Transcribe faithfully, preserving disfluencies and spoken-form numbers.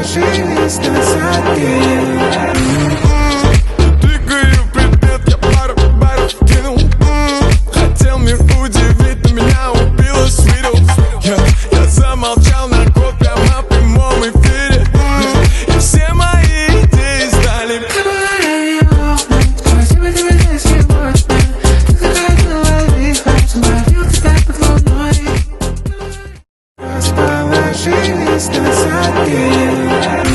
расположились на запиле. Ты говорил привет, я пару баров кинул. Хотел мир удивить, но меня убило свидел. Я, я замолчал на год прямо в прямом эфире. И все мои идеи стали. Спасибо тебе здесь сегодня. Ты заходила вихрем, ловил тебя под луной. Расположились на запиле.